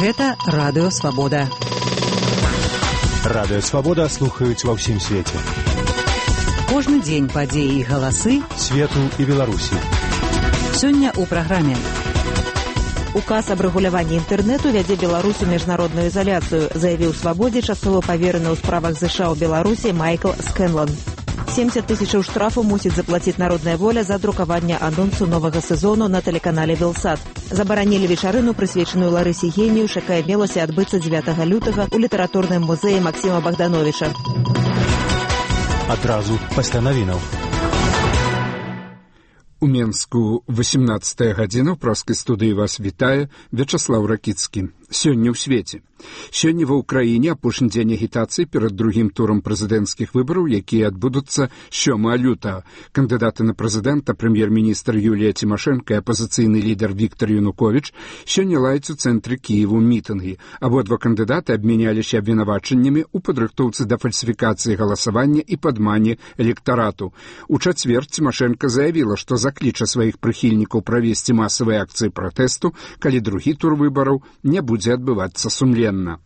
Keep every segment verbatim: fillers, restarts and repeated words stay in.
Гэта Радыё Свабода. Радыё Свабода слухаюць ва ўсім свеце. Кожны дзень падзеі і галасы свету і Беларусі. Сёння ў праграме. Указ аб рэгуляванні інтэрнэту вядзе Беларусь у міжнародную ізаляцыю, заявіў Свабодзе часова павераны ў справах ЗША ў Беларусі Майкл Скэнлан. семьдесят тысячаў штрафу мусіць заплаціць Народная воля за друкаванне анонсу новага сезону на тэлеканале Белсат. Забаранілі вечарыну, прысвечаную Ларысе Генію, якая мелася адбыцца дзевятага лютага ў літаратурным музеі Максіма Богдановича. Адразу пасля навінаў. У Менску восемнадцатая гадзіна, ў праскай студыі вас вітае Вячаслаў Ракіцкі. Сёння ў свеце. Сёння ва ўкраіне апошні дзень агітацыі перад другім турам прэзідэнцкіх выбараў, якія адбудуцца сёмага лютага. Кандыдаты на прэзідэнта, прэм'ер-міністр Юлія Цімашэнка і апазіцыйны лідар Віктар Януковіч сёння лаюць у цэнтры Кіеву мітынгі. Абодва кандыдаты абмяняліся абвінавачаннямі ў падрыхтоўцы да фальсіфікацыі галасавання і падмане электарату. У чацвер Цімашэнка заявіла, што закліча сваіх прыхільнікаў правесці масавыя акцыі пратэсту, калі другі тур выбараў не будзе адбывацца сумленна.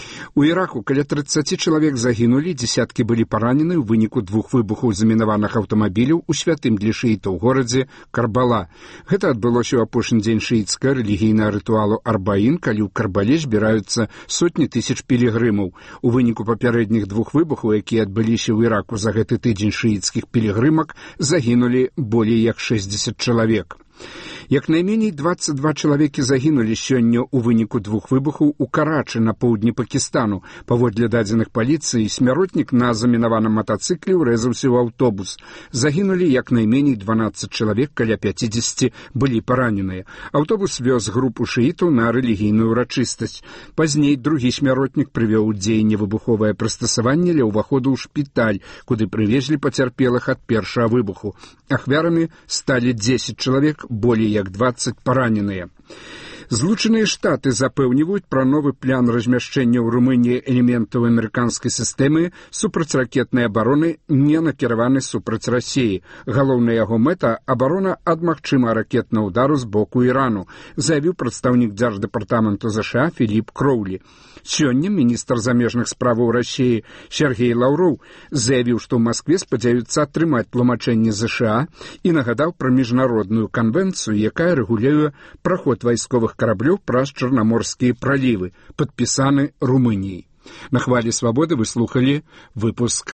У Іраку каля трыццаць чалавек загінулі, дзесяткі былі паранены ў выніку двух выбухаў замінаваных аўтамабіляў у святым для шыітаў горадзе Карбала. Гэта адбылося ў апошні дзень шыіцкага рэлігійнага рытуалу Арбаін, калі ў Карбале збіраюцца сотні тысяч пілігрымаў. У выніку папярэдніх двух выбухаў, якія адбыліся ў Іраку за гэты тыдзень шыіцкіх пілігрымак, загінулі болей як шэсцьдзесят чалавек. Як найменей дваццаць два чалавекі загінулі сёння ў выніку двух выбухаў у Карачы на поўдні Пакістану. Паводле дадзеных паліцыі, смяротнік на замінаваным матацыкле ўрэзаўся ў аўтобус. Загінулі як найменей дванаццаць чалавек, каля пяцідзесяці былі параненыя. Аўтобус вёз групу шыітаў на рэлігійную ўрачыстасць. Пазней другі смяротнік прывёў у дзеянне выбуховае прыстасаванне ля ўваходу ў шпіталь, куды прывезлі пацярпелых ад першага выбуху. Ахвярамі сталі дзесяць чалавек, болей як дваццаць параненыя. Злучаныя Штаты запэўніваюць пра новы план размяшчэння ў Румыніі элементаў амерыканскай сістэмы супрацьракетнай абароны, не накіраваны супраць Расіі. Галоўная яго мэта – абарона ад магчымага ракетнага ўдару з боку Ірану, заявіў прадстаўнік дзярждэпартаменту ЗША Філіп Кроўлі. Сёння міністр замежных справаў Расіі Сергей Лаўроў заявіў, што ў Маскве спадзяюцца атрымаць тлумачэнне ЗША і нагадаў пра міжнародную канвенцыю, якая рэгулюе праход вайсковых караблёў праз чарнаморскія пралівы, падпісаны Румыніяй. На хвалі Свабоды вы слухалі выпуск